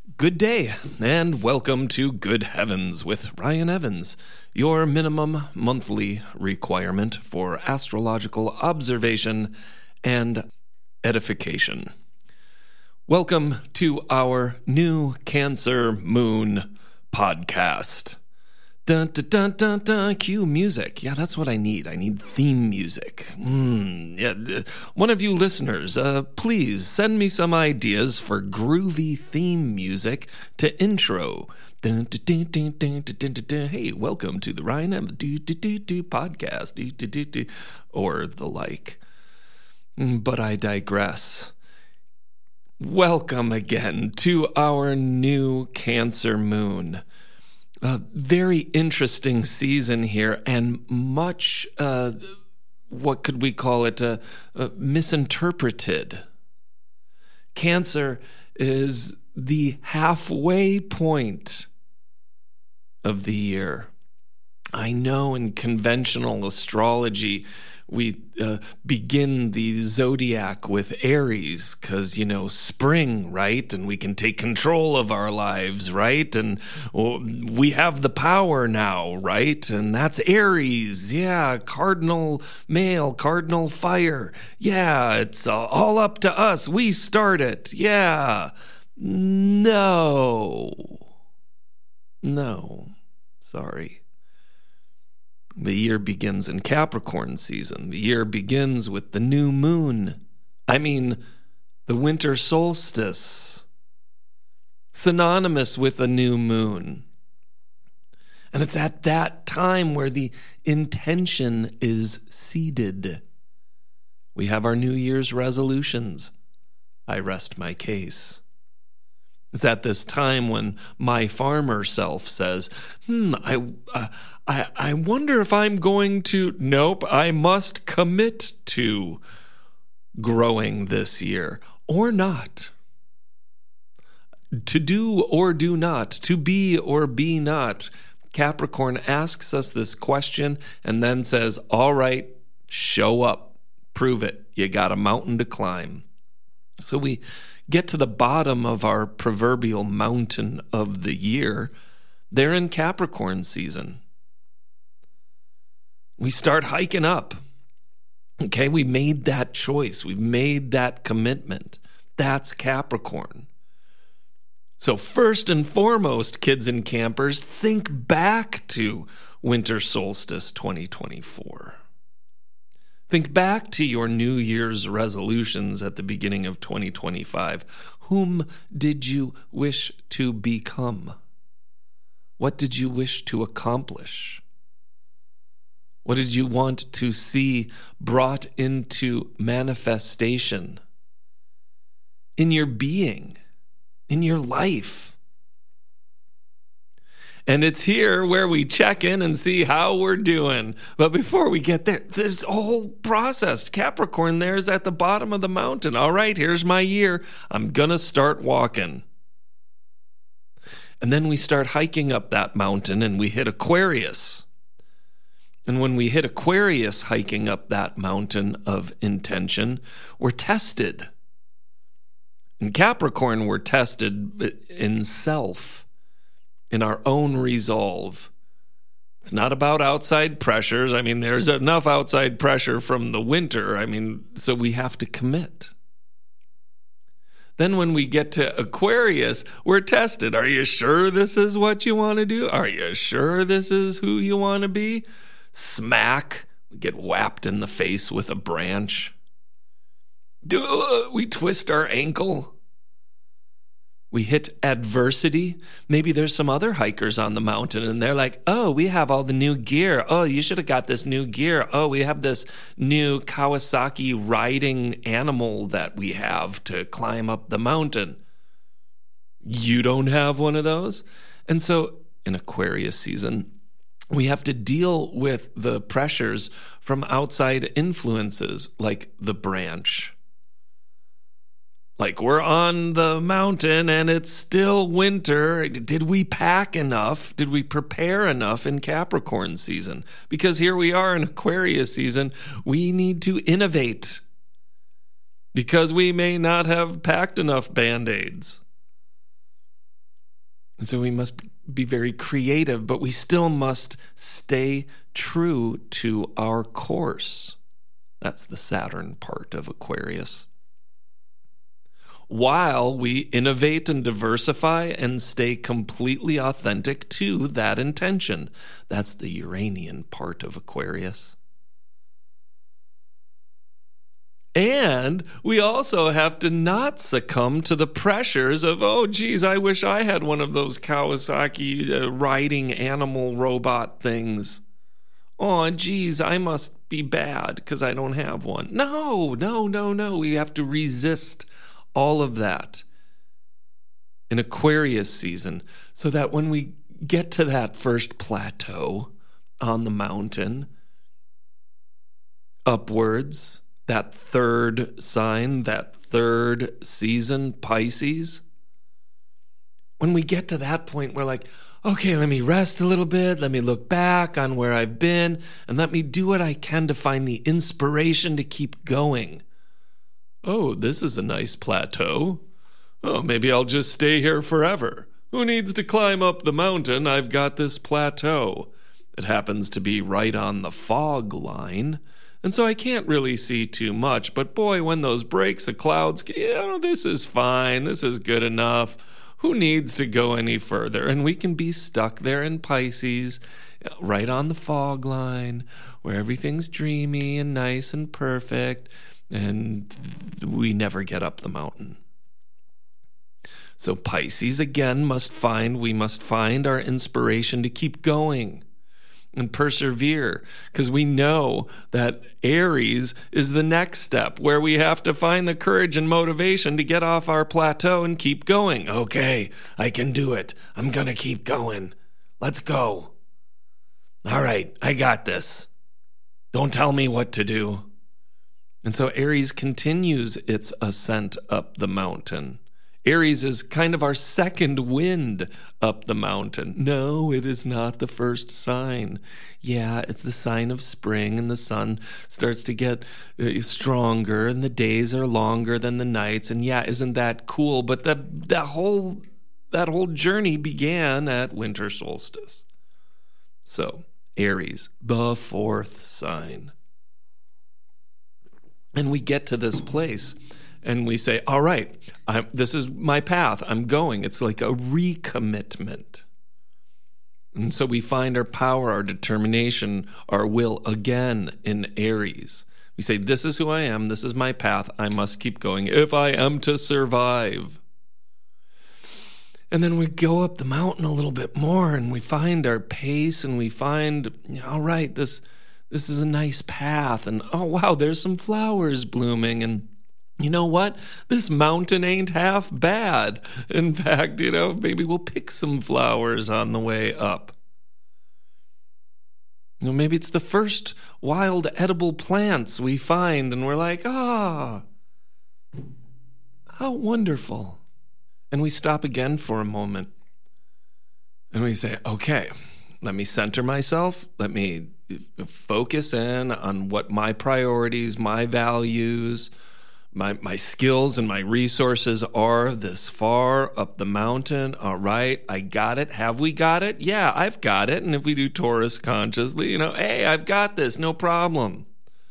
Good day, and welcome to Good Heavens with Ryan Evans, your minimum monthly requirement for astrological observation and edification. Welcome to our new Cancer Moon podcast. Dun, dun, dun, dun, dun, cue music. Yeah, that's what I need. I need theme music. One of you listeners, please send me some ideas for groovy theme music to intro. Dun, dun, dun, dun, dun, dun, dun, dun, dun. Hey, welcome to the Ryan M. podcast, or the like. But I digress. Welcome again to our new Cancer Moon. A very interesting season here, and much, what could we call it, misinterpreted. Cancer is the halfway point of the year. I know in conventional astrology, we begin the zodiac with Aries because, spring, right? And we can take control of our lives, right? And we have the power now, right? And that's Aries. Yeah, cardinal male, cardinal fire. Yeah, it's all up to us. We start it. Yeah. No. Sorry. The year begins in Capricorn season. The year begins with the new moon. The winter solstice. Synonymous with a new moon. And it's at that time where the intention is seeded. We have our New Year's resolutions. I rest my case. It's at this time when my farmer self says, I wonder if I'm going to, nope, I must commit to growing this year or not. To do or do not, to be or be not. Capricorn asks us this question and then says, all right, show up, prove it. You got a mountain to climb. So we get to the bottom of our proverbial mountain of the year. They're in Capricorn season. We start hiking up. Okay, we made that choice. We've made that commitment. That's Capricorn. So first and foremost, kids and campers, think back to winter solstice 2024. Think back to your New Year's resolutions at the beginning of 2025. Whom did you wish to become? What did you wish to accomplish? What did you want to see brought into manifestation in your being, in your life? And it's here where we check in and see how we're doing. But before we get there, this whole process, Capricorn there is at the bottom of the mountain. All right, here's my year. I'm going to start walking. And then we start hiking up that mountain and we hit Aquarius. And when we hit Aquarius hiking up that mountain of intention, we're tested. In Capricorn, we're tested in self. In our own resolve. It's not about outside pressures. There's enough outside pressure from the winter. So we have to commit. Then when we get to Aquarius, we're tested. Are you sure this is what you want to do? Are you sure this is who you want to be? Smack. We get whapped in the face with a branch. We twist our ankle. We hit adversity. Maybe there's some other hikers on the mountain and they're like, oh, we have all the new gear. Oh, you should have got this new gear. Oh, we have this new Kawasaki riding animal that we have to climb up the mountain. You don't have one of those? And so in Aquarius season, we have to deal with the pressures from outside influences like the branch. Like we're on the mountain and it's still winter. Did we pack enough? Did we prepare enough in Capricorn season? Because here we are in Aquarius season. We need to innovate because we may not have packed enough Band-Aids. And so we must be very creative, but we still must stay true to our course. That's the Saturn part of Aquarius. While we innovate and diversify and stay completely authentic to that intention. That's the Uranian part of Aquarius. And we also have to not succumb to the pressures of, oh, geez, I wish I had one of those Kawasaki riding animal robot things. Oh, geez, I must be bad because I don't have one. No. We have to resist all of that in Aquarius season so that when we get to that first plateau on the mountain, upwards, that third sign, that third season, Pisces, when we get to that point, we're like, okay, let me rest a little bit. Let me look back on where I've been and let me do what I can to find the inspiration to keep going. Oh, this is a nice plateau. Oh, maybe I'll just stay here forever. Who needs to climb up the mountain? I've got this plateau. It happens to be right on the fog line. And so I can't really see too much, but boy, when those breaks of clouds, this is fine, this is good enough. Who needs to go any further? And we can be stuck there in Pisces, right on the fog line, where everything's dreamy and nice and perfect, and we never get up the mountain. So Pisces, again, we must find our inspiration to keep going and persevere, because we know that Aries is the next step where we have to find the courage and motivation to get off our plateau and keep going. Okay, I can do it. I'm going to keep going. Let's go. All right, I got this. Don't tell me what to do. And so Aries continues its ascent up the mountain. Aries is kind of our second wind up the mountain. No, it is not the first sign. Yeah, it's the sign of spring, and the sun starts to get stronger, and the days are longer than the nights. And yeah, isn't that cool? But that whole journey began at winter solstice. So, Aries, the fourth sign. And we get to this place. And we say, all right, this is my path. I'm going. It's like a recommitment. And so we find our power, our determination, our will again in Aries. We say, this is who I am. This is my path. I must keep going if I am to survive. And then we go up the mountain a little bit more and we find our pace and we find, all right, this is a nice path. And oh, wow, there's some flowers blooming. And you know what? This mountain ain't half bad. In fact, maybe we'll pick some flowers on the way up. Maybe it's the first wild edible plants we find, and we're like, how wonderful. And we stop again for a moment, and we say, okay, let me center myself. Let me focus in on what my priorities, my values, my skills and my resources are this far up the mountain. All right, I got it. Have we got it? Yeah, I've got it. And if we do Taurus consciously, hey, I've got this, no problem.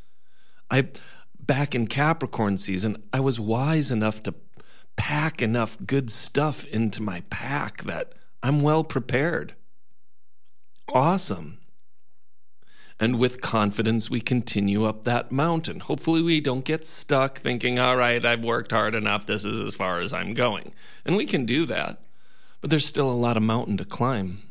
Back in Capricorn season, I was wise enough to pack enough good stuff into my pack that I'm well prepared. Awesome. And with confidence, we continue up that mountain. Hopefully we don't get stuck thinking, all right, I've worked hard enough. This is as far as I'm going. And we can do that. But there's still a lot of mountain to climb.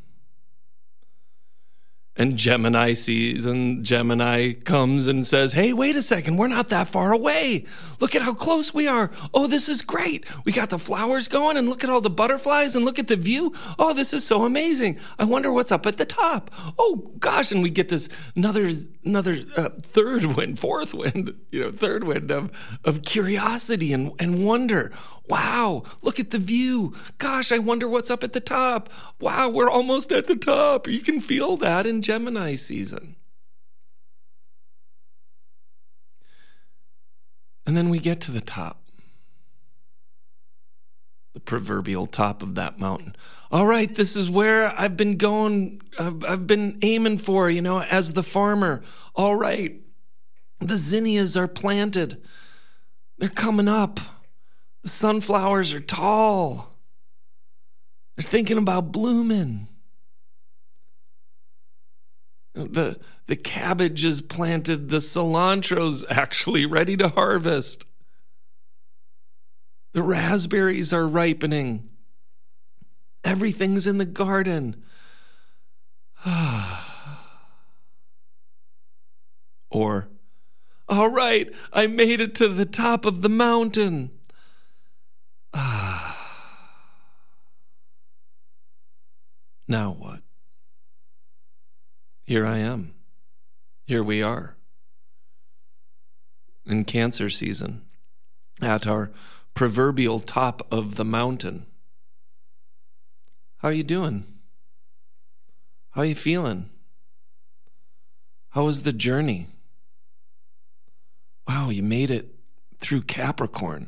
And Gemini sees, and Gemini comes and says, hey, wait a second, we're not that far away. Look at how close we are. Oh, this is great. We got the flowers going, and look at all the butterflies, and look at the view. Oh, this is so amazing. I wonder what's up at the top. Oh, gosh, and we get this another third wind, fourth wind, third wind of curiosity and wonder. Wow, look at the view. Gosh, I wonder what's up at the top. Wow, we're almost at the top. You can feel that in Gemini season. And then we get to the top. the proverbial top of that mountain. All right, this is where I've been going. I've been aiming for, as the farmer. All right, the zinnias are planted. They're coming up. The sunflowers are tall. They're thinking about blooming. The cabbage is planted. The cilantro's actually ready to harvest. The raspberries are ripening. Everything's in the garden. Or, all right, I made it to the top of the mountain. Now what? Here I am. Here we are. In Cancer season, at our proverbial top of the mountain. How are you doing? How are you feeling? How was the journey? Wow, you made it through Capricorn.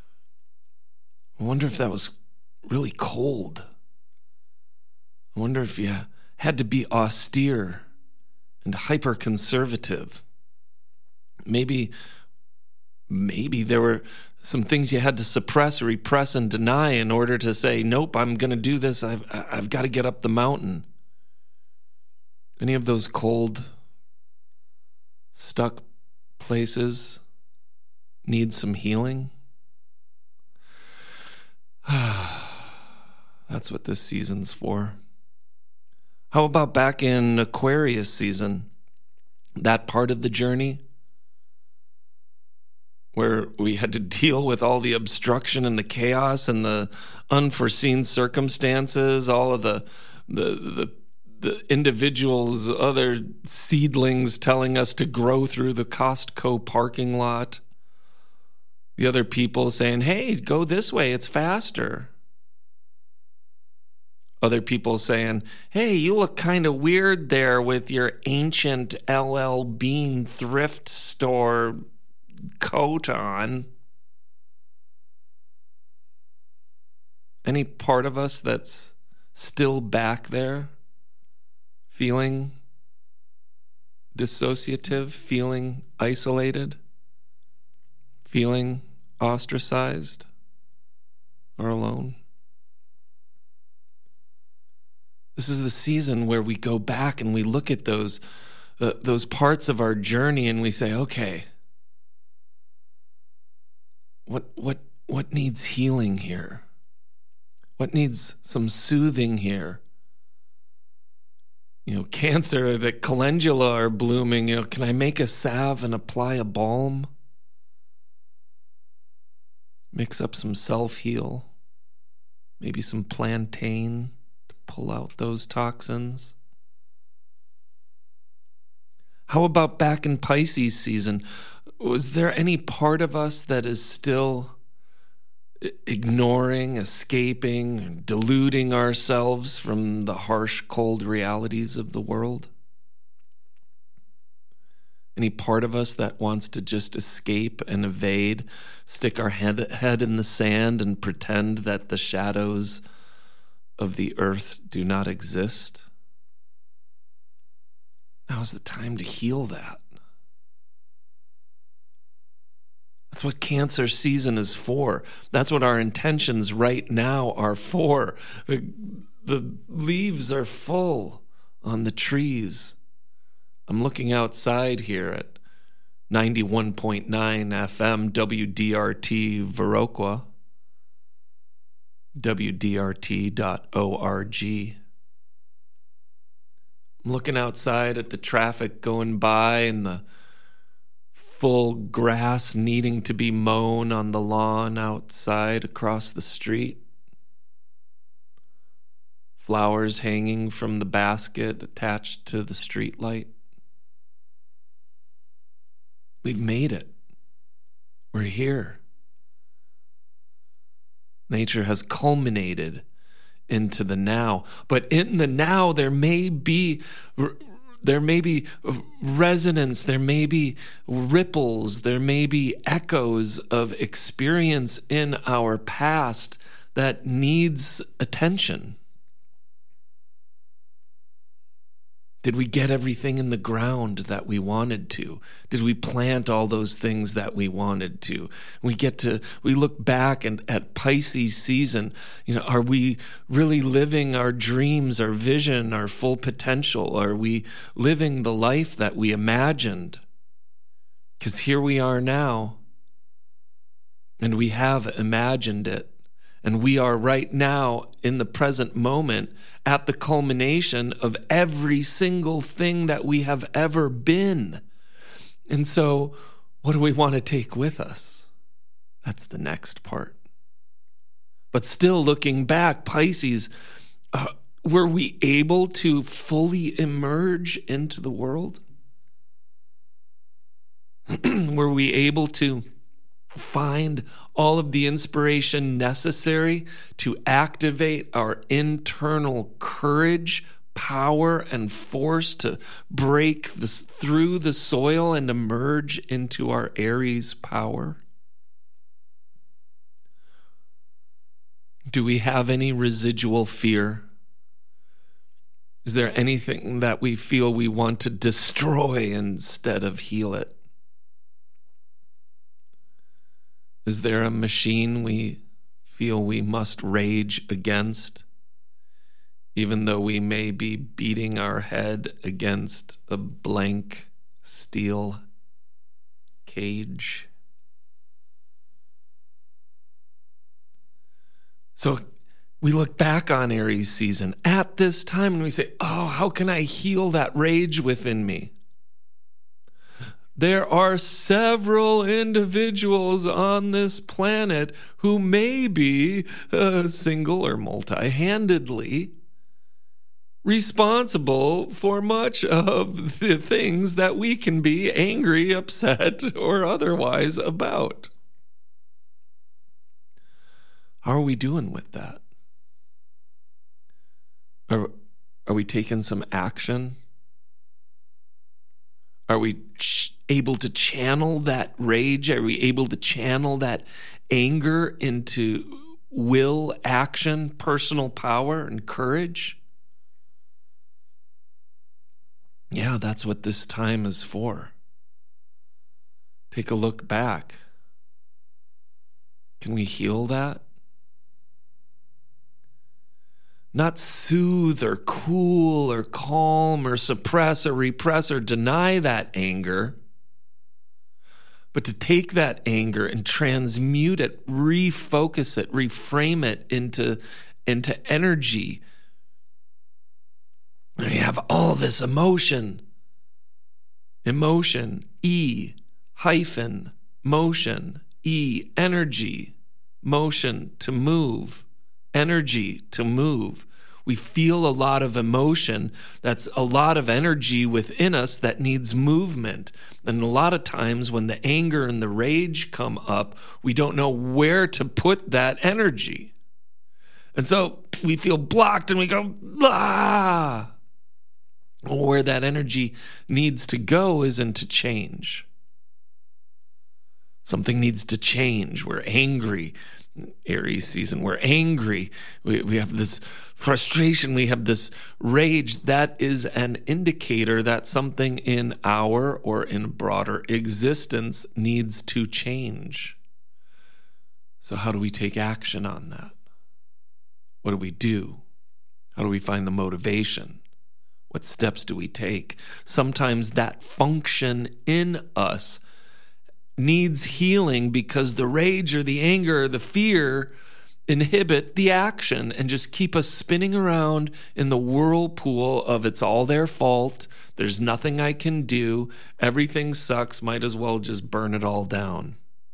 I wonder if that was really cold. I wonder if you had to be austere and hyper-conservative. Maybe there were some things you had to suppress, repress, and deny in order to say, nope, I'm going to do this. I've got to get up the mountain. Any of those cold, stuck places need some healing? That's what this season's for. How about back in Aquarius season? That part of the journey where we had to deal with all the obstruction and the chaos and the unforeseen circumstances, all of the individuals, other seedlings telling us to grow through the Costco parking lot. The other people saying, hey, go this way, it's faster. Other people saying, hey, you look kind of weird there with your ancient LL Bean thrift store coat on. Any part of us that's still back there, feeling dissociative, feeling isolated, feeling ostracized or alone? This is the season where we go back and we look at those parts of our journey and we say, okay, what needs healing here? What needs some soothing here? Cancer, the calendula are blooming. Can I make a salve and apply a balm? Mix up some self-heal. Maybe some plantain to pull out those toxins. How about back in Pisces season? Was there any part of us that is still ignoring, escaping, deluding ourselves from the harsh, cold realities of the world? Any part of us that wants to just escape and evade, stick our head in the sand and pretend that the shadows of the earth do not exist? Now's the time to heal that. That's what Cancer season is for. That's what our intentions right now are for. The leaves are full on the trees. I'm looking outside here at 91.9 FM WDRT Viroqua, WDRT.org. I'm looking outside at the traffic going by and the full grass needing to be mown on the lawn outside across the street. Flowers hanging from the basket attached to the street light. We've made it. We're here. Nature has culminated into the now. But in the now, there may be resonance, there may be ripples, there may be echoes of experience in our past that needs attention? Did we get everything in the ground that we wanted to? Did we plant all those things that we wanted to? We look back at Pisces season. Are we really living our dreams, our vision, our full potential? Are we living the life that we imagined? Because here we are now, and we have imagined it. And we are right now in the present moment at the culmination of every single thing that we have ever been. And so what do we want to take with us? That's the next part. But still looking back, Pisces, were we able to fully emerge into the world? Were we able to find all of the inspiration necessary to activate our internal courage, power, and force to break through the soil and emerge into our Aries power? Do we have any residual fear? Is there anything that we feel we want to destroy instead of heal it? Is there a machine we feel we must rage against, even though we may be beating our head against a blank steel cage? So we look back on Aries season at this time and we say, oh, how can I heal that rage within me? There are several individuals on this planet who may be single or multi-handedly responsible for much of the things that we can be angry, upset, or otherwise about. How are we doing with that? Are we taking some action? Are we able to channel that rage? Are we able to channel that anger into will, action, personal power, and courage? Yeah, that's what this time is for. Take a look back. Can we heal that? Not soothe or cool or calm or suppress or repress or deny that anger, but to take that anger and transmute it, refocus it, reframe it into energy. And you have all this emotion, E hyphen, motion, E, energy, motion to move. Energy to move. We feel a lot of emotion. That's a lot of energy within us that needs movement. And a lot of times when the anger and the rage come up, we don't know where to put that energy. And so we feel blocked and we go, blah. Where that energy needs to go is into change. Something needs to change. We're angry. Aries season, we're angry. We have this frustration. We have this rage. That is an indicator that something in our or in broader existence needs to change. So how do we take action on that? What do we do? How do we find the motivation? What steps do we take? Sometimes that function in us needs healing because the rage or the anger or the fear inhibit the action and just keep us spinning around in the whirlpool of it's all their fault, there's nothing I can do, everything sucks, might as well just burn it all down.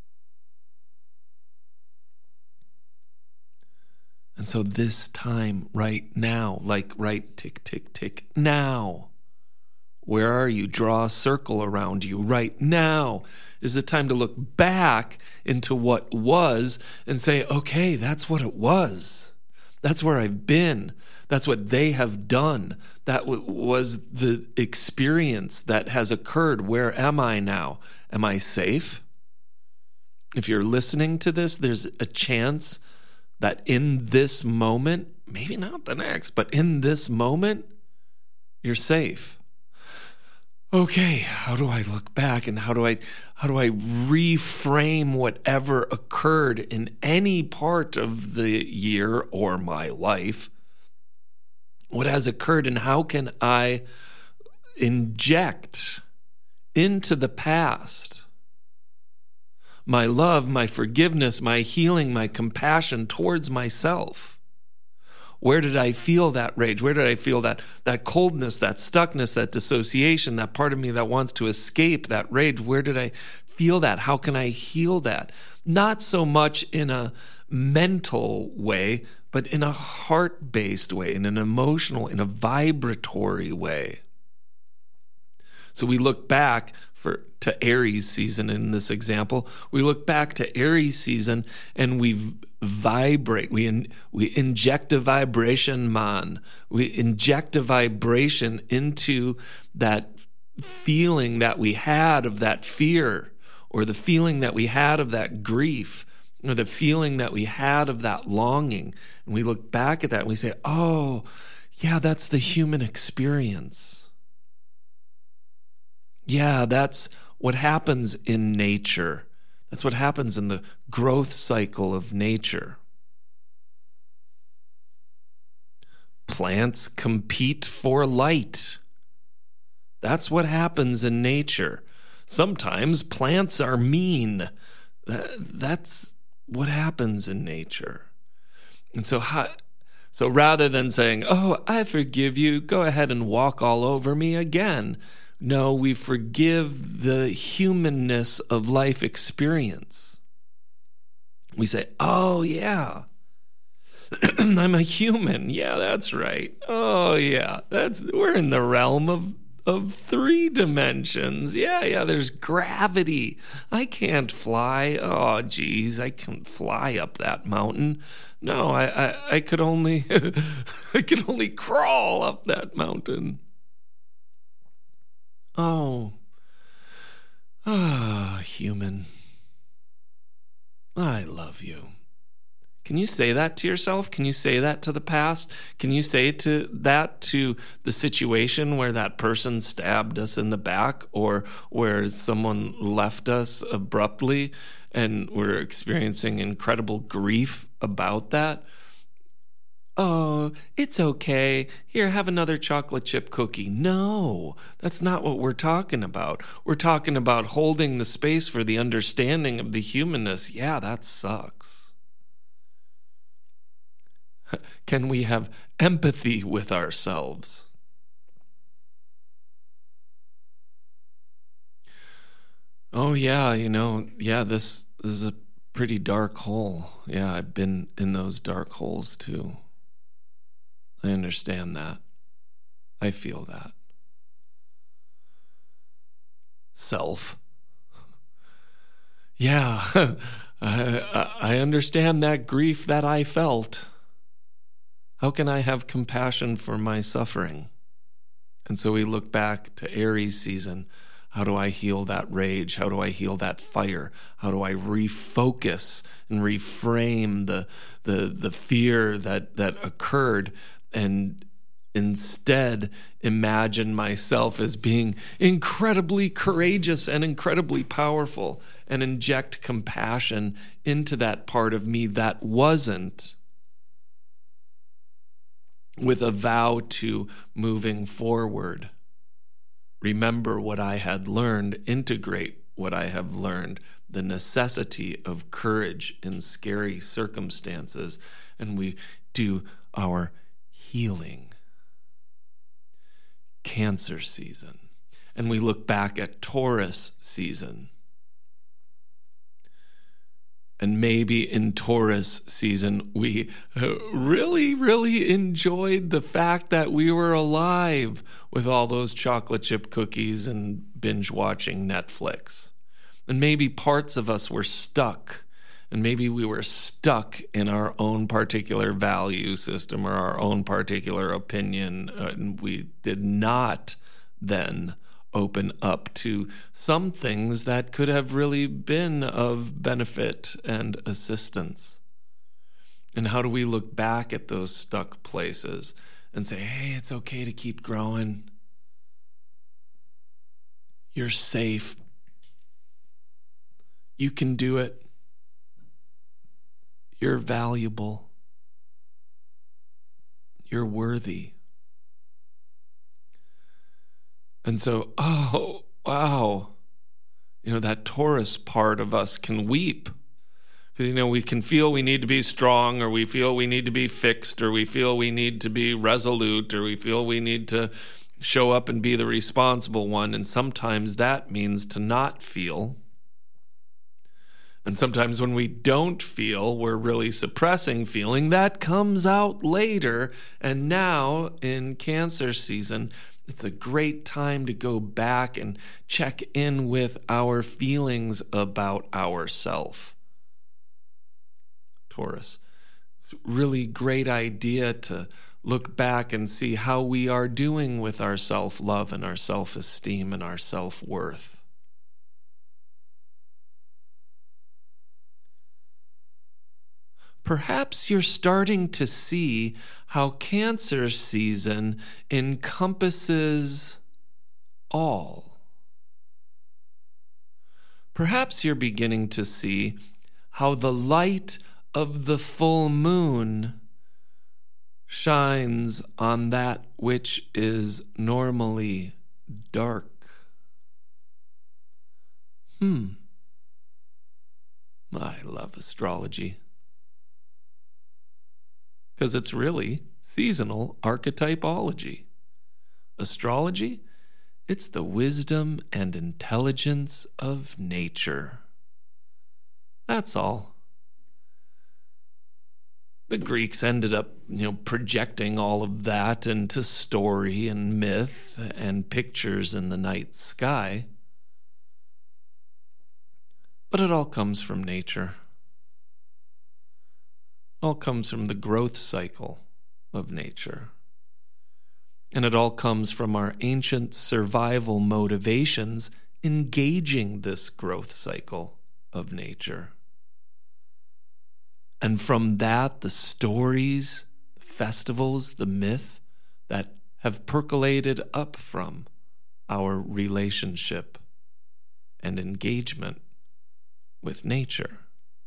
And so this time, right now, like right tick, tick, tick, now. Where are you? Draw a circle around you. Right now is the time to look back into what was and say, okay, that's what it was. That's where I've been. That's what they have done. That was the experience that has occurred. Where am I now? Am I safe? If you're listening to this, there's a chance that in this moment, maybe not the next, but in this moment, you're safe. Okay, how do I look back and how do I reframe whatever occurred in any part of the year or my life? What has occurred, and how can I inject into the past my love, my forgiveness, my healing, my compassion towards myself? Where did I feel that rage? Where did I feel that coldness, that stuckness, that dissociation, that part of me that wants to escape that rage? Where did I feel that? How can I heal that? Not so much in a mental way, but in a heart-based way, in an emotional, in a vibratory way. So we look back to Aries season in this example. We look back to Aries season and we vibrate. We inject a vibration, man. We inject a vibration into that feeling that we had of that fear, or the feeling that we had of that grief, or the feeling that we had of that longing. And we look back at that and we say, oh, yeah, that's the human experience. Yeah, that's what happens in nature. That's what happens in the growth cycle of nature. Plants compete for light. That's what happens in nature. Sometimes plants are mean. That's what happens in nature. And so rather than saying, oh, I forgive you, go ahead and walk all over me again. No, we forgive the humanness of life experience. We say, oh, yeah, I'm a human. Yeah, that's right. Oh, yeah, we're in the realm of 3 dimensions. Yeah, there's gravity. I can't fly. Oh, geez, I can't fly up that mountain. No, I could only I could only crawl up that mountain. Oh, human, I love you. Can you say that to yourself? Can you say that to the past? Can you say to the situation where that person stabbed us in the back, or where someone left us abruptly and we're experiencing incredible grief about that? Oh, it's okay. Here, have another chocolate chip cookie. No, that's not what we're talking about. We're talking about holding the space for the understanding of the humanness. Yeah, that sucks. Can we have empathy with ourselves? Oh, yeah, this is a pretty dark hole. Yeah, I've been in those dark holes too. I understand that. I feel that. Self. Yeah, I understand that grief that I felt. How can I have compassion for my suffering? And so we look back to Aries season. How do I heal that rage? How do I heal that fire? How do I refocus and reframe the fear that occurred, and instead imagine myself as being incredibly courageous and incredibly powerful, and inject compassion into that part of me that wasn't, with a vow to moving forward. Remember what I had learned, integrate what I have learned, the necessity of courage in scary circumstances, and we do our healing. Cancer season. And we look back at Taurus season. And maybe in Taurus season, we really, really enjoyed the fact that we were alive with all those chocolate chip cookies and binge watching Netflix. And maybe parts of us were stuck. And maybe we were stuck in our own particular value system or our own particular opinion. And we did not then open up to some things that could have really been of benefit and assistance. And how do we look back at those stuck places and say, hey, it's okay to keep growing. You're safe. You can do it. You're valuable. You're worthy. And so, oh, wow. That Taurus part of us can weep. Because, we can feel we need to be strong, or we feel we need to be fixed, or we feel we need to be resolute, or we feel we need to show up and be the responsible one. And sometimes that means to not feel. And sometimes when we don't feel, we're really suppressing feeling. That comes out later. And now in Cancer season, it's a great time to go back and check in with our feelings about ourself. Taurus. It's a really great idea to look back and see how we are doing with our self-love and our self-esteem and our self-worth. Perhaps you're starting to see how Cancer season encompasses all. Perhaps you're beginning to see how the light of the full moon shines on that which is normally dark. I love astrology. Because it's really seasonal archetypology. Astrology, it's the wisdom and intelligence of nature. That's all. The Greeks ended up, projecting all of that into story and myth and pictures in the night sky. But it all comes from nature. It all comes from the growth cycle of nature. And it all comes from our ancient survival motivations engaging this growth cycle of nature. And from that, the stories, the festivals, the myth that have percolated up from our relationship and engagement with nature.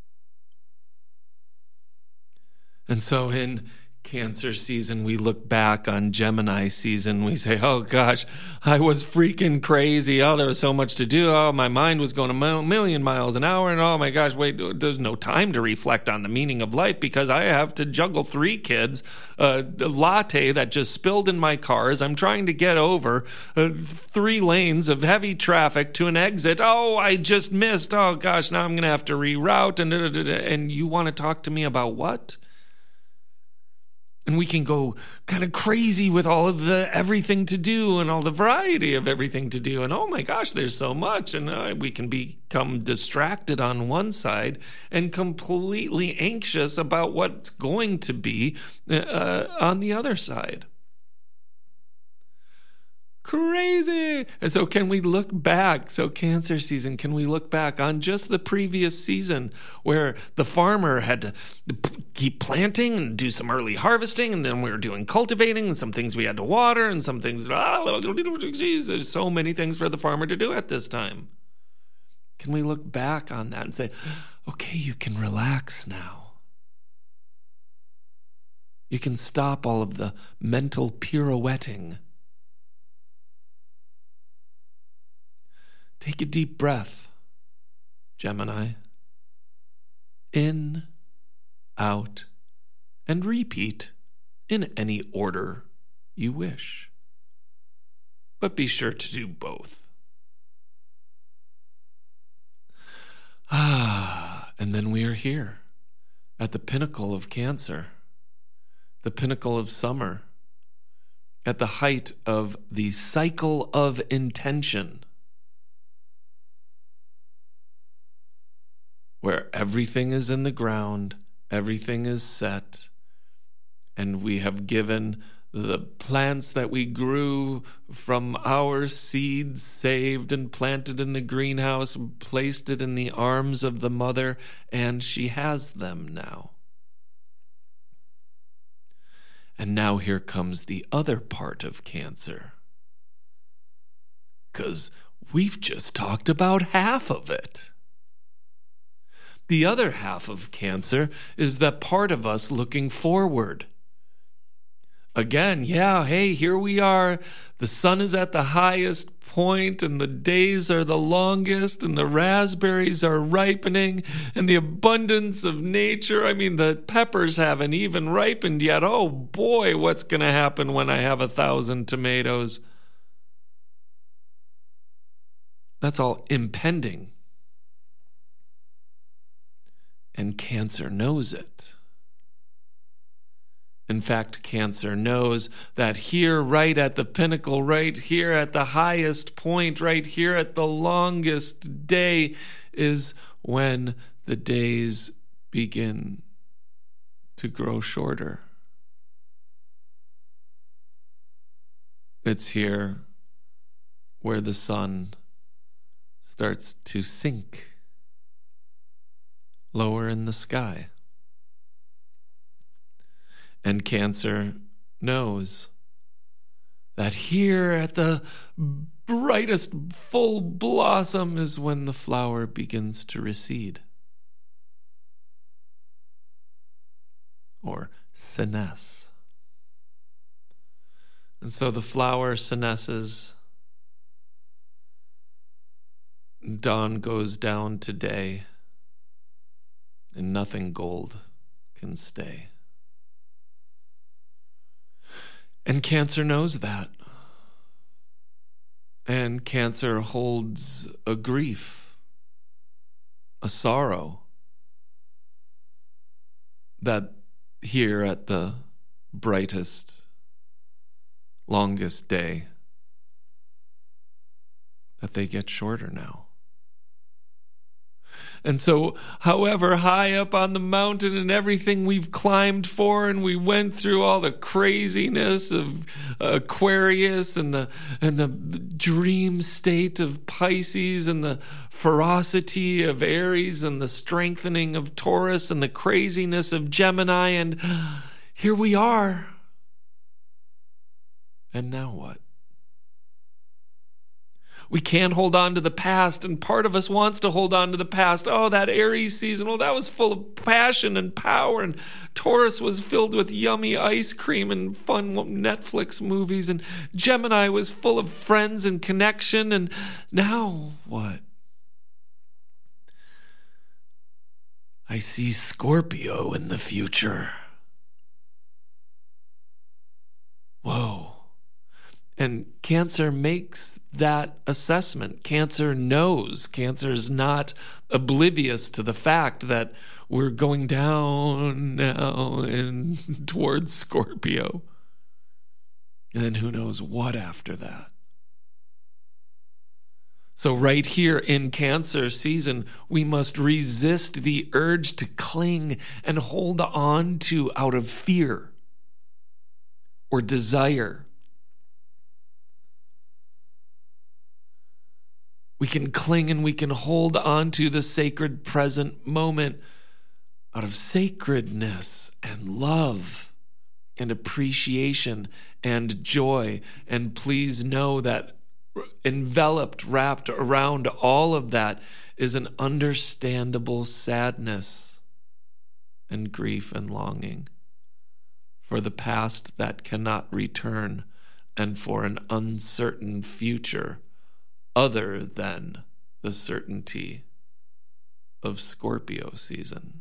And so in Cancer season, we look back on Gemini season. We say, oh gosh, I was freaking crazy. Oh, there was so much to do. Oh, my mind was going a million miles an hour. And oh my gosh, wait, there's no time to reflect on the meaning of life because I have to juggle 3 kids, a latte that just spilled in my car as I'm trying to get over 3 lanes of heavy traffic to an exit. Oh, I just missed. Oh gosh, now I'm going to have to reroute. And you want to talk to me about what? And we can go kind of crazy with all of the everything to do and all the variety of everything to do. And oh my gosh, there's so much. And we can become distracted on one side and completely anxious about what's going to be on the other side. Crazy. And so can we look back? So Cancer season, can we look back on just the previous season where the farmer had to keep planting and do some early harvesting, and then we were doing cultivating, and some things we had to water, and some things, geez, there's so many things for the farmer to do at this time. Can we look back on that and say, okay, you can relax now. You can stop all of the mental pirouetting. Take a deep breath, Gemini. In, out, and repeat in any order you wish. But be sure to do both. And then we are here at the pinnacle of Cancer, the pinnacle of summer, at the height of the cycle of intention, where everything is in the ground, everything is set, and we have given the plants that we grew from our seeds saved and planted in the greenhouse, placed it in the arms of the mother, and she has them now. And now here comes the other part of Cancer. Because we've just talked about half of it. The other half of Cancer is that part of us looking forward. Again, hey, here we are. The sun is at the highest point, and the days are the longest, and the raspberries are ripening, and the abundance of nature. I mean, the peppers haven't even ripened yet. Oh boy, what's going to happen when I have 1,000 tomatoes? That's all impending. And Cancer knows it. In fact, Cancer knows that here, right at the pinnacle, right here at the highest point, right here at the longest day, is when the days begin to grow shorter. It's here where the sun starts to sink lower in the sky. And Cancer knows that here at the brightest full blossom is when the flower begins to recede, or senesce. And so the flower senesces, dawn goes down to day, and nothing gold can stay. And Cancer knows that. And Cancer holds a grief, a sorrow, that here at the brightest, longest day, that they get shorter now. And so, however high up on the mountain and everything we've climbed for, and we went through all the craziness of Aquarius and the dream state of Pisces and the ferocity of Aries and the strengthening of Taurus and the craziness of Gemini, and here we are. And now what? We can't hold on to the past, and part of us wants to hold on to the past. Oh, that Aries season, well, that was full of passion and power, and Taurus was filled with yummy ice cream and fun Netflix movies, and Gemini was full of friends and connection, and now what? I see Scorpio in the future. Whoa. And Cancer makes that assessment. Cancer knows. Cancer is not oblivious to the fact that we're going down now and towards Scorpio. And then who knows what after that. So right here in Cancer season, we must resist the urge to cling and hold on to out of fear or desire. We can cling and we can hold on to the sacred present moment out of sacredness and love and appreciation and joy. And please know that enveloped, wrapped around all of that is an understandable sadness and grief and longing for the past that cannot return and for an uncertain future other than the certainty of Scorpio season.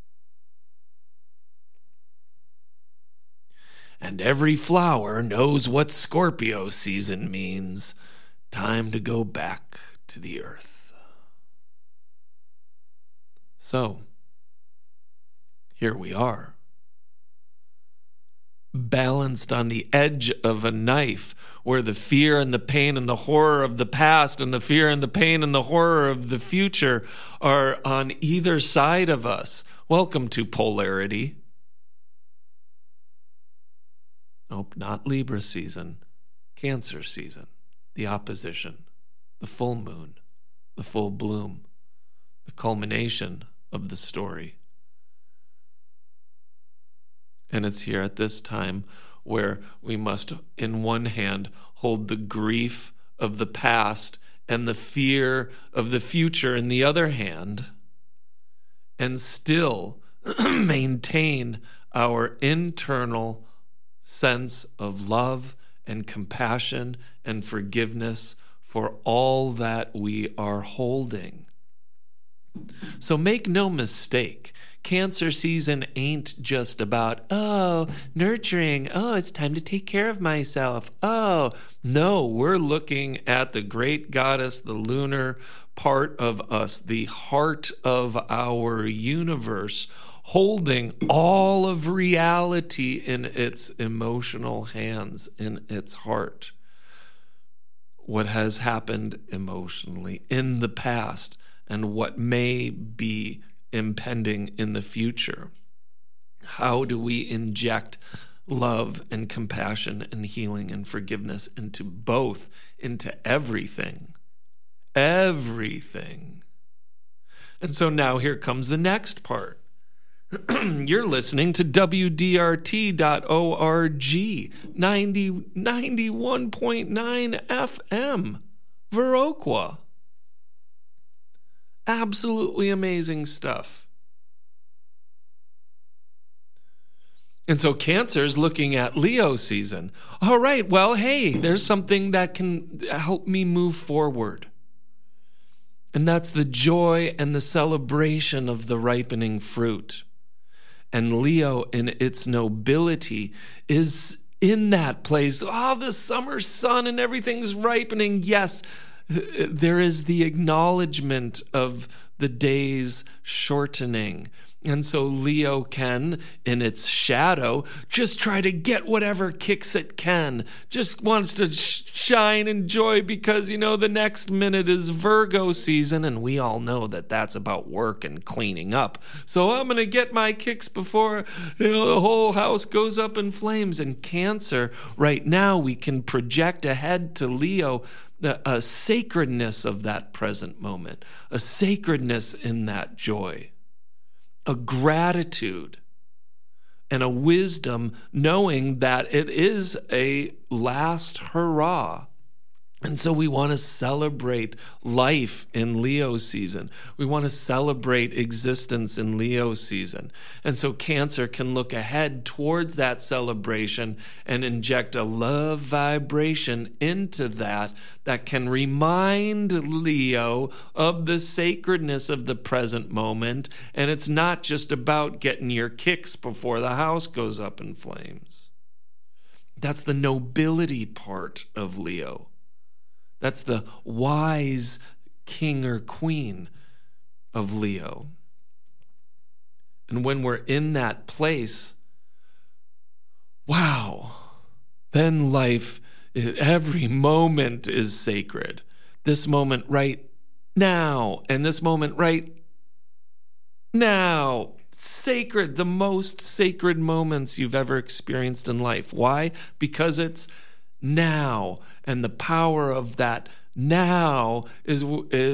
And every flower knows what Scorpio season means. Time to go back to the earth. So, here we are. Balanced on the edge of a knife, where the fear and the pain and the horror of the past and the fear and the pain and the horror of the future are on either side of us. Welcome to polarity. Nope, not Libra season, Cancer season, the opposition, the full moon, the full bloom, the culmination of the story. And it's here at this time where we must, in one hand, hold the grief of the past and the fear of the future in the other hand, and still maintain our internal sense of love and compassion and forgiveness for all that we are holding. So make no mistake, Cancer season ain't just about, nurturing, it's time to take care of myself. No, we're looking at the great goddess, the lunar part of us, the heart of our universe, holding all of reality in its emotional hands, in its heart. What has happened emotionally in the past and what may be impending in the future. How do we inject love and compassion and healing and forgiveness into both, into everything? Everything. And so now here comes the next part. You're listening to WDRT.org, 91.9 FM, Viroqua. Absolutely amazing stuff. And so Cancer's looking at Leo season. All right, well, hey, there's something that can help me move forward. And that's the joy and the celebration of the ripening fruit. And Leo, in its nobility, is in that place. The summer sun and everything's ripening. Yes, there is the acknowledgement of the days shortening. And so Leo can, in its shadow, just try to get whatever kicks it can. Just wants to shine and joy because, the next minute is Virgo season, and we all know that that's about work and cleaning up. So I'm going to get my kicks before, the whole house goes up in flames. And Cancer, right now, we can project ahead to Leo a sacredness of that present moment, a sacredness in that joy, a gratitude and a wisdom knowing that it is a last hurrah. And so we want to celebrate life in Leo season. We want to celebrate existence in Leo season. And so Cancer can look ahead towards that celebration and inject a love vibration into that can remind Leo of the sacredness of the present moment. And it's not just about getting your kicks before the house goes up in flames. That's the nobility part of Leo. That's the wise king or queen of Leo. And when we're in that place, wow, then life, every moment is sacred. This moment right now, and this moment right now, sacred, the most sacred moments you've ever experienced in life. Why? Because it's now, and the power of that now is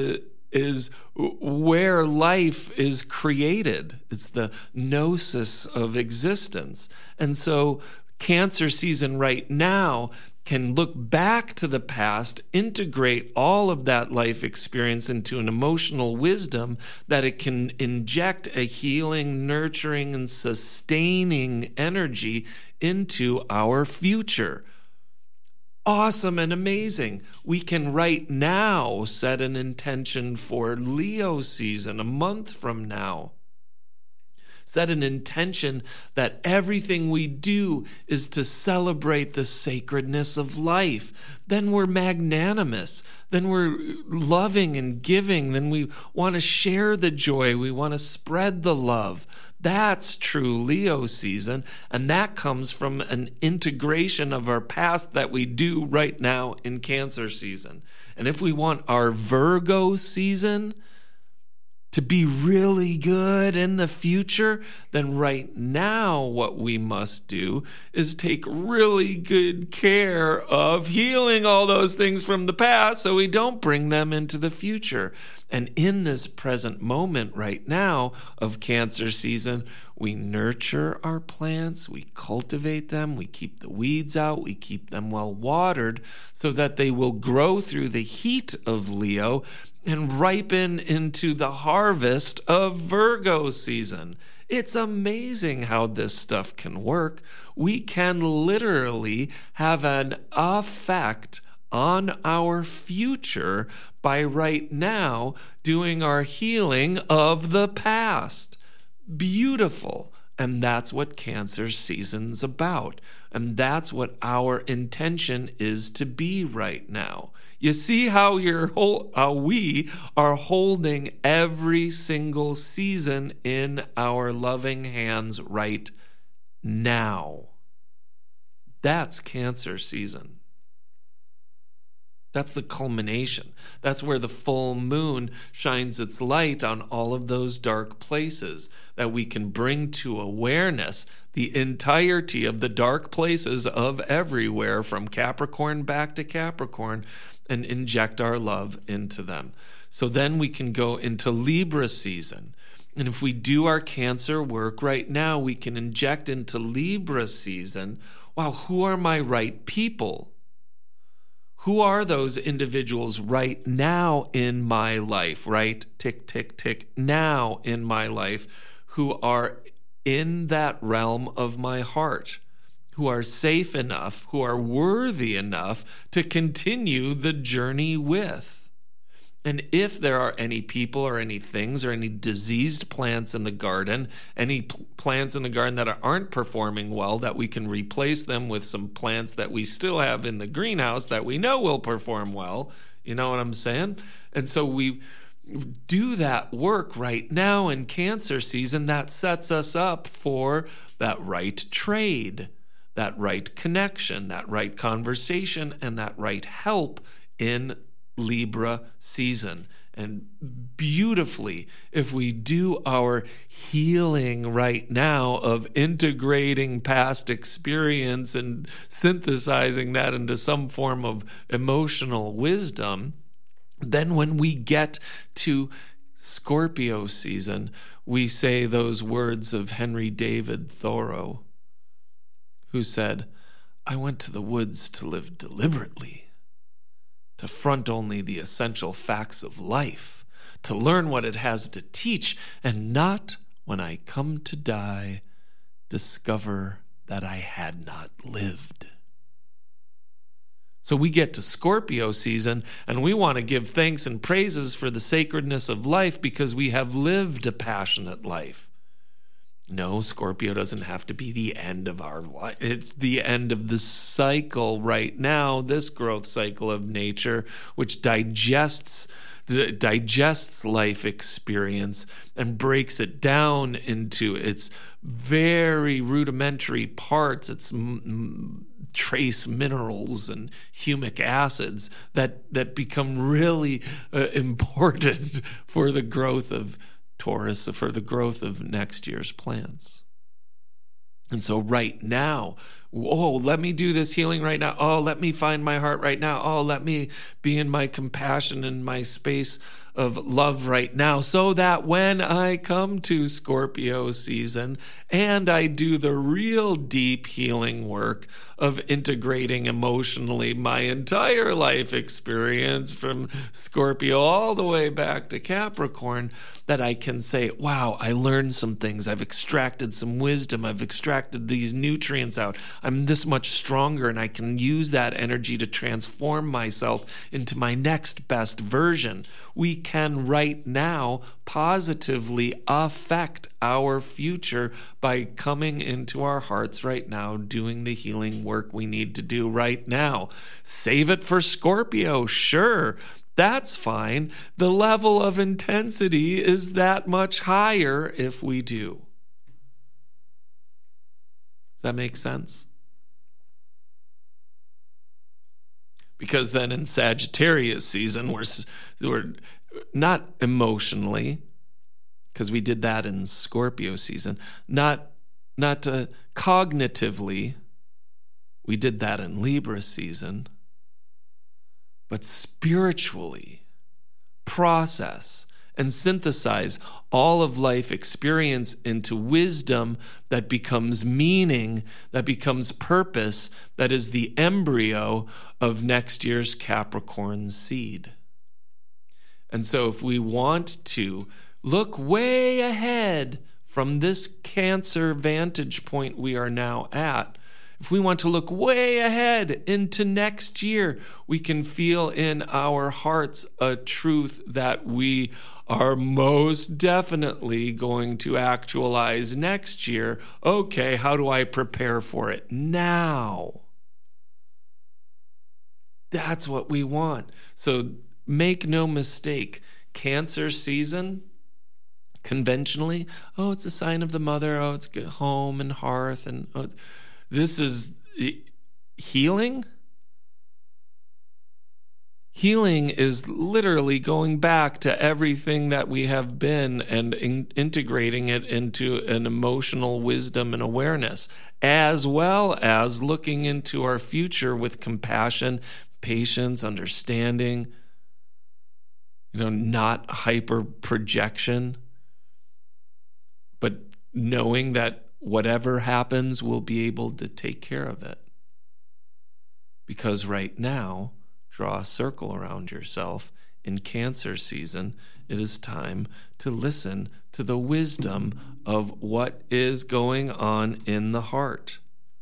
where life is created. It's the gnosis of existence. And so Cancer season right now can look back to the past, integrate all of that life experience into an emotional wisdom that it can inject a healing, nurturing, and sustaining energy into our future. Awesome and amazing. We can right now set an intention for Leo season a month from now. Set an intention that everything we do is to celebrate the sacredness of life. Then we're magnanimous. Then we're loving and giving. Then we want to share the joy. We want to spread the love. That's true Leo season, and that comes from an integration of our past that we do right now in Cancer season. And if we want our Virgo season to be really good in the future, then right now what we must do is take really good care of healing all those things from the past so we don't bring them into the future. And in this present moment right now of Cancer season, we nurture our plants, we cultivate them, we keep the weeds out, we keep them well watered so that they will grow through the heat of Leo and ripen into the harvest of Virgo season. It's amazing how this stuff can work. We can literally have an effect on our future by right now doing our healing of the past. Beautiful. And that's what Cancer season's about. And that's what our intention is to be right now. You see how we are holding every single season in our loving hands right now. That's Cancer season. That's the culmination. That's where the full moon shines its light on all of those dark places that we can bring to awareness the entirety of the dark places of everywhere from Capricorn back to Capricorn and inject our love into them. So then we can go into Libra season. And if we do our Cancer work right now, we can inject into Libra season. Wow, who are my right people? Who are those individuals right now in my life, right? Tick, tick, tick, now in my life, who are in that realm of my heart, who are safe enough, who are worthy enough to continue the journey with. And if there are any people or any things or any diseased plants in the garden, any plants in the garden that aren't performing well, that we can replace them with some plants that we still have in the greenhouse that we know will perform well. You know what I'm saying? And so we do that work right now in Cancer season. That sets us up for that right trade, that right connection, that right conversation, and that right help in Libra season. And beautifully, if we do our healing right now of integrating past experience and synthesizing that into some form of emotional wisdom, then when we get to Scorpio season, we say those words of Henry David Thoreau, who said, "I went to the woods to live deliberately, to front only the essential facts of life, to learn what it has to teach, and not, when I come to die, discover that I had not lived." So we get to Scorpio season, and we want to give thanks and praises for the sacredness of life because we have lived a passionate life. No, Scorpio doesn't have to be the end of our life. It's the end of the cycle right now, this growth cycle of nature, which digests life experience and breaks it down into its very rudimentary parts, its trace minerals and humic acids that become really important for the growth of Taurus, for the growth of next year's plants. And so right now, let me do this healing right now. Let me find my heart right now. Let me be in my compassion and my space of love right now, so that when I come to Scorpio season and I do the real deep healing work of integrating emotionally my entire life experience from Scorpio all the way back to Capricorn, that I can say, wow, I learned some things. I've extracted some wisdom. I've extracted these nutrients out. I'm this much stronger, and I can use that energy to transform myself into my next best version. We can right now positively affect our future by coming into our hearts right now, doing the healing work we need to do right now. Save it for Scorpio, sure. That's fine. The level of intensity is that much higher if we do. Does that make sense? Because then in Sagittarius season, we're not emotionally, because we did that in Scorpio season, not cognitively, we did that in Libra season, but spiritually, process and synthesize all of life experience into wisdom that becomes meaning, that becomes purpose, that is the embryo of next year's Capricorn seed. And so if we want to look way ahead from this Cancer vantage point we are now at, if we want to look way ahead into next year, we can feel in our hearts a truth that we are most definitely going to actualize next year. Okay, how do I prepare for it now? That's what we want. So make no mistake, Cancer season, conventionally, it's a sign of the mother, it's home and hearth, and this is healing. Healing is literally going back to everything that we have been and integrating it into an emotional wisdom and awareness, as well as looking into our future with compassion, patience, understanding, not hyper projection, but knowing that whatever happens, we'll be able to take care of it. Because right now, draw a circle around yourself. In Cancer season, it is time to listen to the wisdom of what is going on in the heart.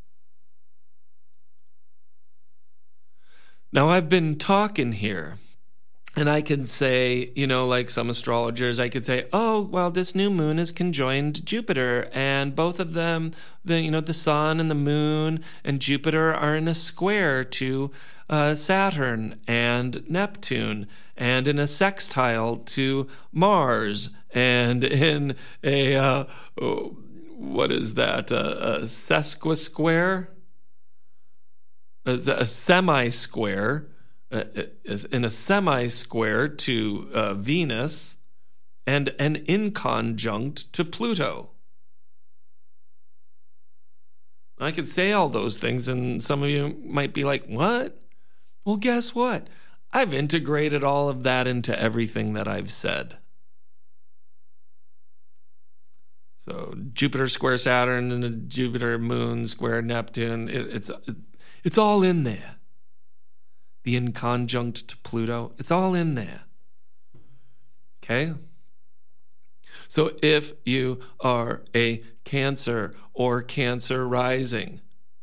Now, I've been talking here, and I can say, like some astrologers, I could say, this new moon is conjoined Jupiter, and both of them, the sun and the moon and Jupiter are in a square to Saturn and Neptune, and in a sextile to Mars, and in a, what is that, a sesquisquare? A semi-square, in a semi-square to Venus, and an inconjunct to Pluto. I could say all those things, and some of you might be like, what? Well, guess what? I've integrated all of that into everything that I've said. So Jupiter square Saturn and the Jupiter moon square Neptune, it's all in there. The inconjunct to Pluto, it's all in there. Okay? So if you are a Cancer or Cancer rising,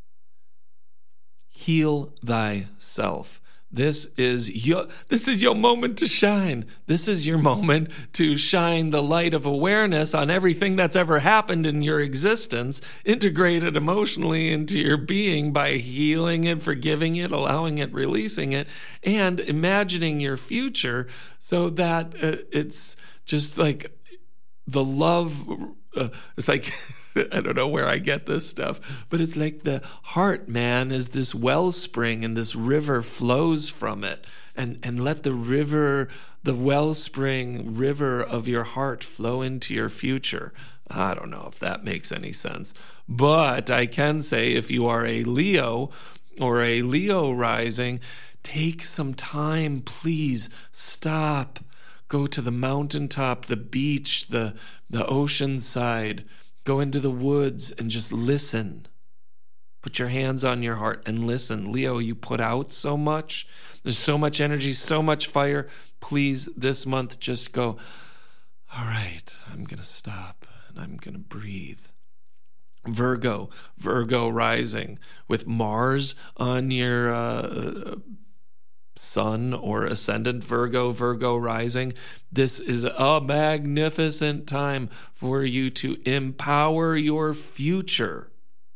heal thyself. This is your moment to shine. This is your moment to shine the light of awareness on everything that's ever happened in your existence, integrate it emotionally into your being by healing it, forgiving it, allowing it, releasing it, and imagining your future so that it's just like the love. It's like, I don't know where I get this stuff, but it's like the heart, man, is this wellspring and this river flows from it. And let the river, the wellspring river of your heart flow into your future. I don't know if that makes any sense. But I can say if you are a Leo or a Leo rising, take some time, please. Stop. Go to the mountaintop, the beach, the ocean side. Go into the woods and just listen. Put your hands on your heart and listen. Leo, you put out so much. There's so much energy, so much fire. Please, this month, just go, all right, I'm going to stop and I'm going to breathe. Virgo rising with Mars on your sun or ascendant Virgo rising. This is a magnificent time for you to empower your future.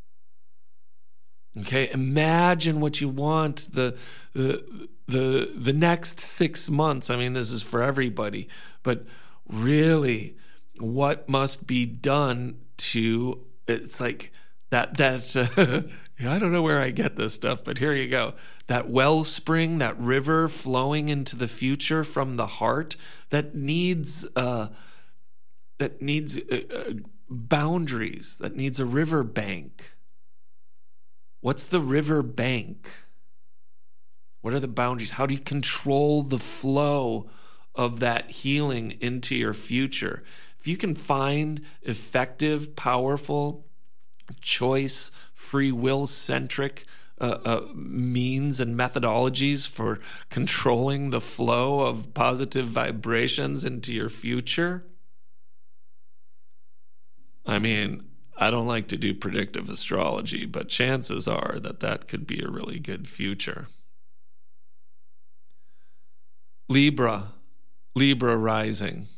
Okay, imagine what you want the next 6 months. I mean, this is for everybody, but really what must be done to, it's like that I don't know where I get this stuff, but here you go. That wellspring, that river flowing into the future from the heart that needs boundaries, that needs a river bank. What's the river bank? What are the boundaries? How do you control the flow of that healing into your future, if you can find effective, powerful, choice, free will-centric means and methodologies for controlling the flow of positive vibrations into your future. I mean, I don't like to do predictive astrology, but chances are that could be a really good future. Libra rising.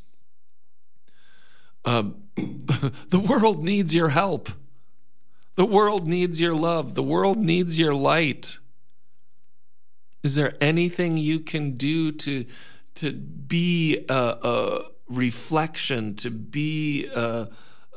The world needs your help. The world needs your love. The world needs your light. Is there anything you can do to be a reflection, to be a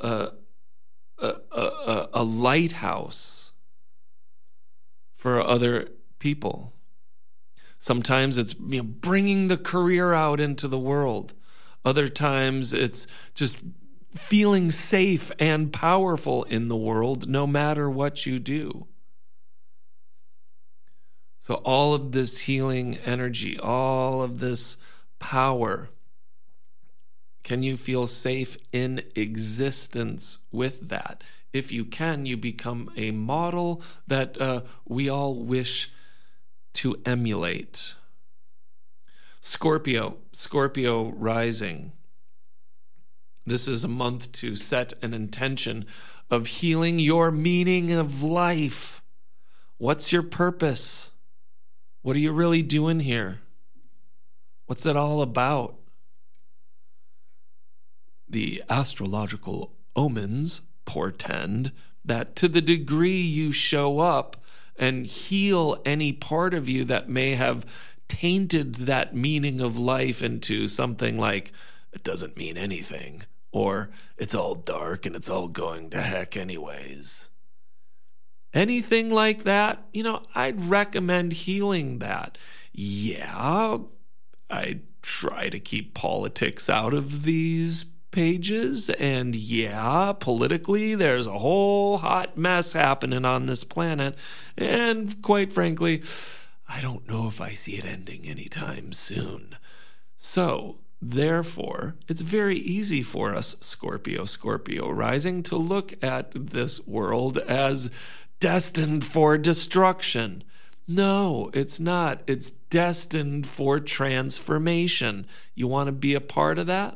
lighthouse for other people? Sometimes it's bringing the career out into the world. Other times it's just feeling safe and powerful in the world no matter what you do. So all of this healing energy, all of this power, can you feel safe in existence with that? If you can, you become a model that we all wish to emulate. Scorpio rising. This is a month to set an intention of healing your meaning of life. What's your purpose? What are you really doing here? What's it all about? The astrological omens portend that to the degree you show up and heal any part of you that may have tainted that meaning of life into something like, it doesn't mean anything, or it's all dark and it's all going to heck anyways. Anything like that, I'd recommend healing that. Yeah, I try to keep politics out of these pages, and yeah, politically, there's a whole hot mess happening on this planet, and quite frankly, I don't know if I see it ending anytime soon. So, therefore, it's very easy for us, Scorpio rising, to look at this world as destined for destruction. No, it's not. It's destined for transformation. You want to be a part of that?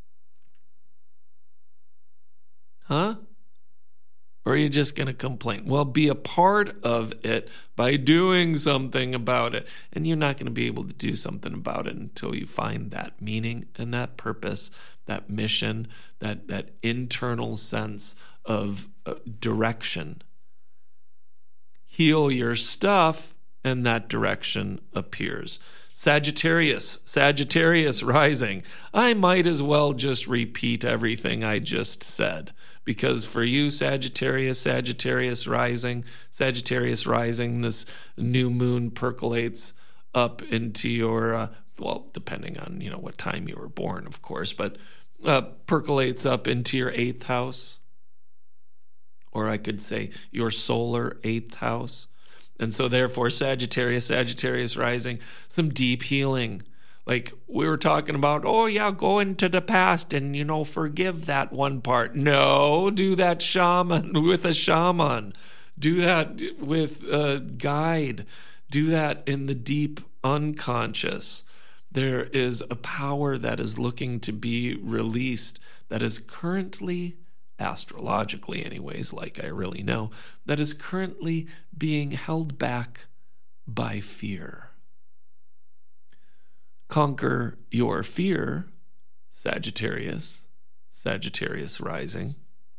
Huh? Or are you just going to complain? Well, be a part of it by doing something about it. And you're not going to be able to do something about it until you find that meaning and that purpose, that mission, that internal sense of direction. Heal your stuff, and that direction appears. Sagittarius rising. I might as well just repeat everything I just said. Because for you, Sagittarius rising, this new moon percolates up into your, depending on, what time you were born, of course, but percolates up into your 8th house. Or I could say your solar 8th house. And so therefore, Sagittarius rising, some deep healing. Like we were talking about, go into the past and, forgive that one part. No, do that with a shaman. Do that with a guide. Do that in the deep unconscious. There is a power that is looking to be released that is currently, astrologically anyways, like I really know, that is currently being held back by fear. Conquer your fear, Sagittarius rising,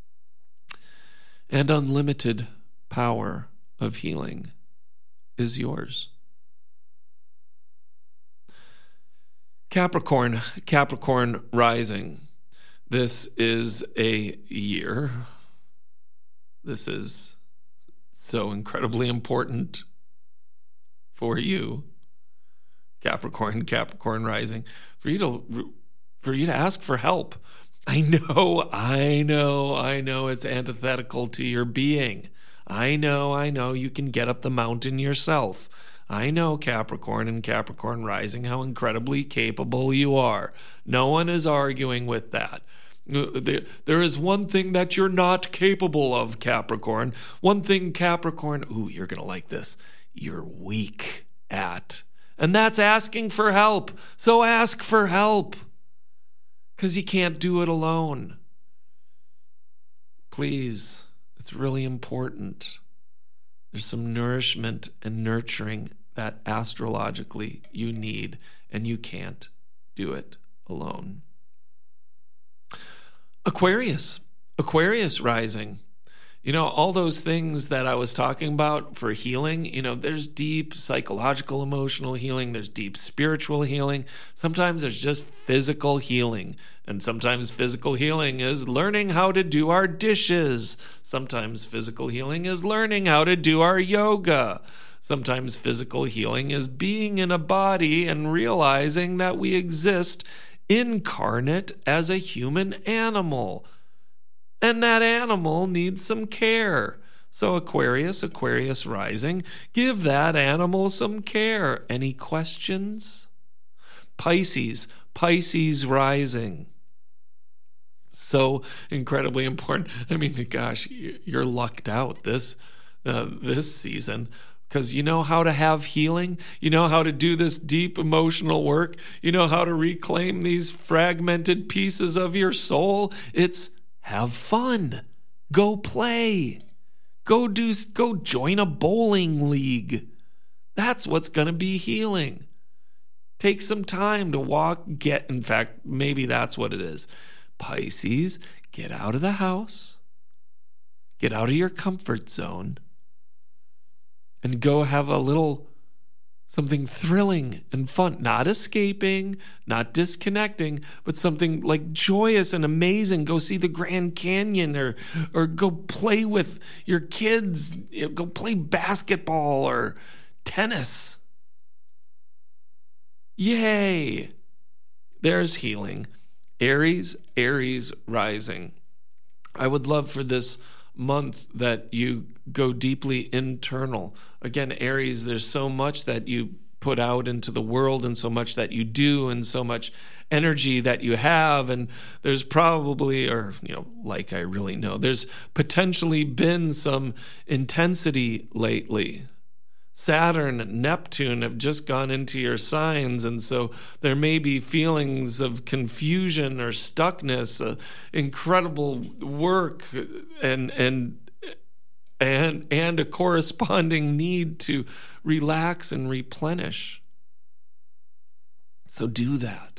and unlimited power of healing is yours. Capricorn rising. This is a year. This is so incredibly important for you. Capricorn rising, for you to ask for help. I know it's antithetical to your being. I know you can get up the mountain yourself. I know, Capricorn and Capricorn rising, how incredibly capable you are. No one is arguing with that. There is one thing that you're not capable of, Capricorn. One thing, Capricorn, you're going to like this, you're weak at. And that's asking for help. So ask for help, because you can't do it alone. Please, it's really important. There's some nourishment and nurturing that astrologically you need, and you can't do it alone. Aquarius rising. All those things that I was talking about for healing, there's deep psychological, emotional healing. There's deep spiritual healing. Sometimes there's just physical healing. And sometimes physical healing is learning how to do our dishes. Sometimes physical healing is learning how to do our yoga. Sometimes physical healing is being in a body and realizing that we exist incarnate as a human animal. And that animal needs some care. So Aquarius rising, give that animal some care. Any questions? Pisces rising. So incredibly important. I mean, gosh, you're lucked out this season. Because you know how to have healing. You know how to do this deep emotional work. You know how to reclaim these fragmented pieces of your soul. It's have fun. Go play. Go join a bowling league. That's what's going to be healing. Take some time to walk. In fact, maybe that's what it is. Pisces, get out of the house. Get out of your comfort zone. And go have a little something thrilling and fun. Not escaping, not disconnecting, but something like joyous and amazing. Go see the Grand Canyon or go play with your kids. Go play basketball or tennis. Yay! There's healing. Aries rising. I would love for this month that you go deeply internal. Again, Aries, there's so much that you put out into the world and so much that you do and so much energy that you have. And there's probably, like I really know, there's potentially been some intensity lately. Saturn and Neptune have just gone into your signs, and so there may be feelings of confusion or stuckness, incredible work, and a corresponding need to relax and replenish. So do that.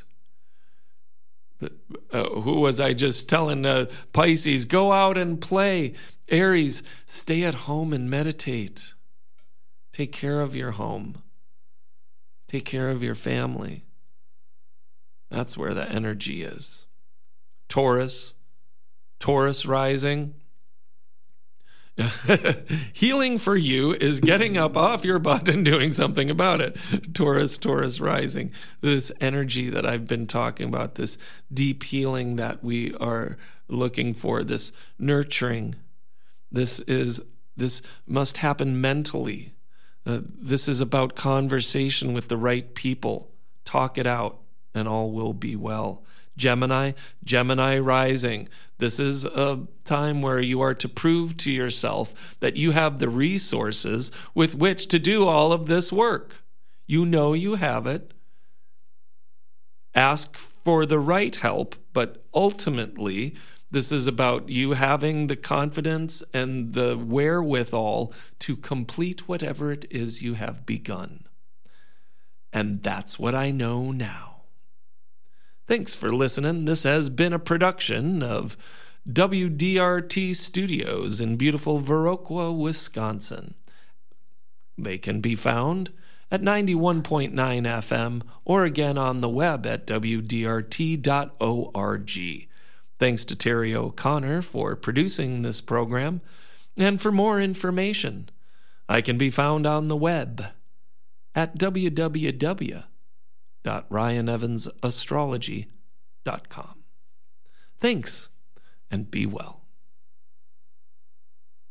Who was I just telling? Pisces, go out and play. Aries, stay at home and meditate. Take care of your home. Take care of your family. That's where the energy is. Taurus rising. Healing for you is getting up off your butt and doing something about it. Taurus rising. This energy that I've been talking about, this deep healing that we are looking for, this nurturing. This must happen mentally. This is about conversation with the right people. Talk it out, and all will be well. Gemini rising. This is a time where you are to prove to yourself that you have the resources with which to do all of this work. You know you have it. Ask for the right help, but ultimately, this is about you having the confidence and the wherewithal to complete whatever it is you have begun. And that's what I know now. Thanks for listening. This has been a production of WDRT Studios in beautiful Viroqua, Wisconsin. They can be found at 91.9 FM or again on the web at wdrt.org. Thanks to Terry O'Connor for producing this program. And for more information, I can be found on the web at www.ryanevansastrology.com. Thanks, and be well.